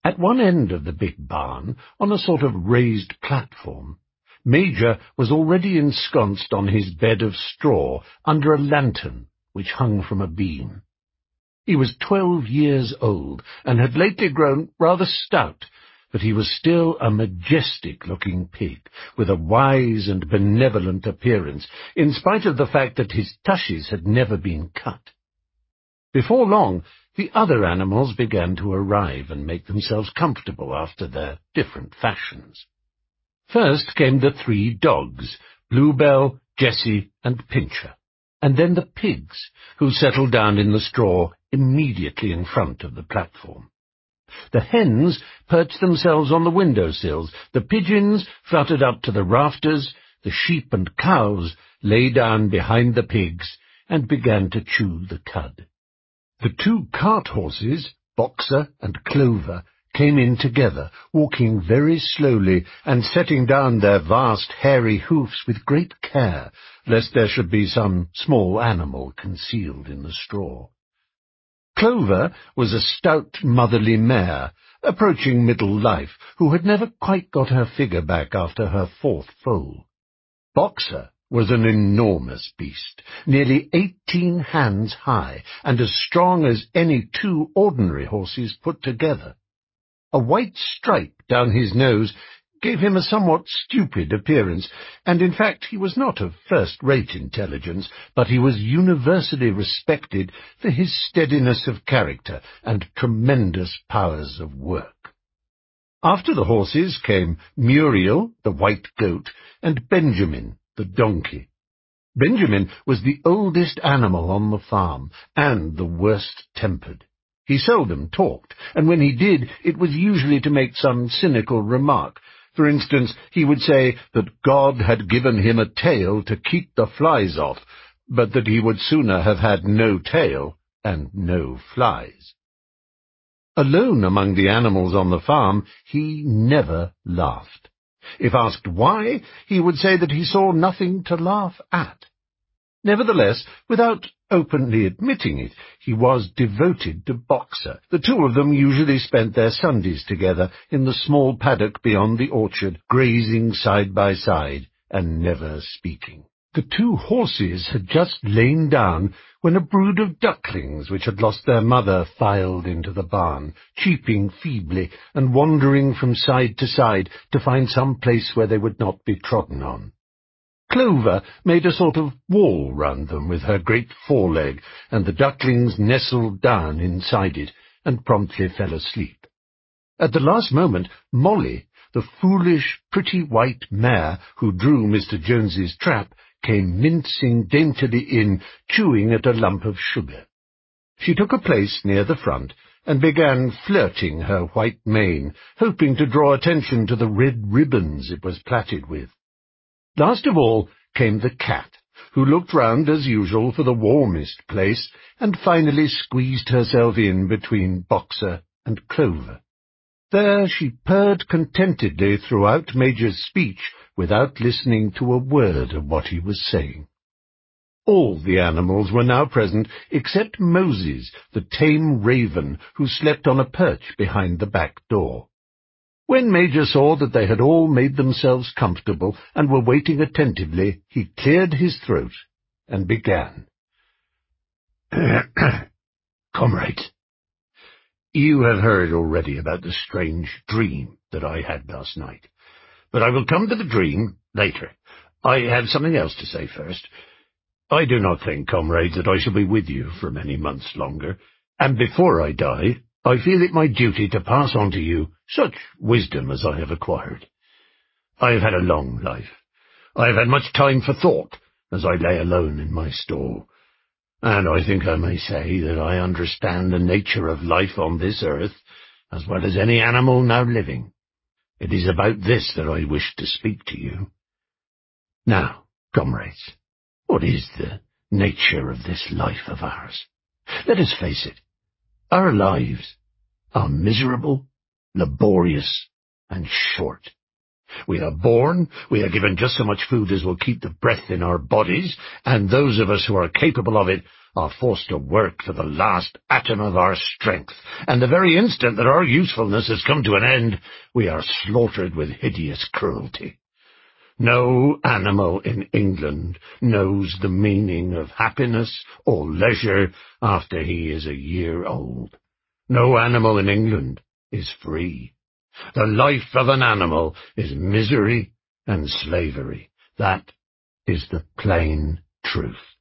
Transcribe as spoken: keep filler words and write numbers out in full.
At one end of the big barn, on a sort of raised platform, Major was already ensconced on his bed of straw under a lantern which hung from a beam. He was twelve years old, and had lately grown rather stout, but he was still a majestic-looking pig, with a wise and benevolent appearance, in spite of the fact that his tushes had never been cut. Before long, the other animals began to arrive and make themselves comfortable after their different fashions. First came the three dogs, Bluebell, Jessie, and Pincher, and then the pigs, who settled down in the straw immediately in front of the platform. The hens perched themselves on the window-sills, the pigeons fluttered up to the rafters, the sheep and cows lay down behind the pigs and began to chew the cud. The two cart-horses, Boxer and Clover, came in together, walking very slowly and setting down their vast hairy hoofs with great care, lest there should be some small animal concealed in the straw. Clover was a stout motherly mare, approaching middle life, who had never quite got her figure back after her fourth foal. Boxer was an enormous beast, nearly eighteen hands high, and as strong as any two ordinary horses put together. A white stripe down his nose gave him a somewhat stupid appearance, and in fact he was not of first-rate intelligence, but he was universally respected for his steadiness of character and tremendous powers of work. After the horses came Muriel, the white goat, and Benjamin, the donkey. Benjamin was the oldest animal on the farm, and the worst-tempered. He seldom talked, and when he did, it was usually to make some cynical remark. For instance, he would say that God had given him a tail to keep the flies off, but that he would sooner have had no tail and no flies. Alone among the animals on the farm, he never laughed. If asked why, he would say that he saw nothing to laugh at. Nevertheless, without openly admitting it, he was devoted to Boxer. The two of them usually spent their Sundays together in the small paddock beyond the orchard, grazing side by side and never speaking. The two horses had just lain down when a brood of ducklings which had lost their mother filed into the barn, cheeping feebly and wandering from side to side to find some place where they would not be trodden on. Clover made a sort of wall round them with her great foreleg, and the ducklings nestled down inside it and promptly fell asleep. At the last moment, Molly, the foolish, pretty white mare who drew Mister Jones's trap, came mincing daintily in, chewing at a lump of sugar. She took a place near the front and began flirting her white mane, hoping to draw attention to the red ribbons it was plaited with. Last of all came the cat, who looked round as usual for the warmest place, and finally squeezed herself in between Boxer and Clover. There she purred contentedly throughout Major's speech, without listening to a word of what he was saying. All the animals were now present, except Moses, the tame raven, who slept on a perch behind the back door. When Major saw that they had all made themselves comfortable and were waiting attentively, he cleared his throat and began. Comrades, you have heard already about the strange dream that I had last night, but I will come to the dream later. I have something else to say first. I do not think, comrades, that I shall be with you for many months longer, and before I die, I feel it my duty to pass on to you such wisdom as I have acquired. I have had a long life. I have had much time for thought, as I lay alone in my stall, and I think I may say that I understand the nature of life on this earth as well as any animal now living. It is about this that I wish to speak to you. Now, comrades, what is the nature of this life of ours? Let us face it. Our lives are miserable, laborious, and short. We are born, we are given just so much food as will keep the breath in our bodies, and those of us who are capable of it are forced to work to the last atom of our strength, and the very instant that our usefulness has come to an end, we are slaughtered with hideous cruelty. No animal in England knows the meaning of happiness or leisure after he is a year old. No animal in England is free. The life of an animal is misery and slavery. That is the plain truth.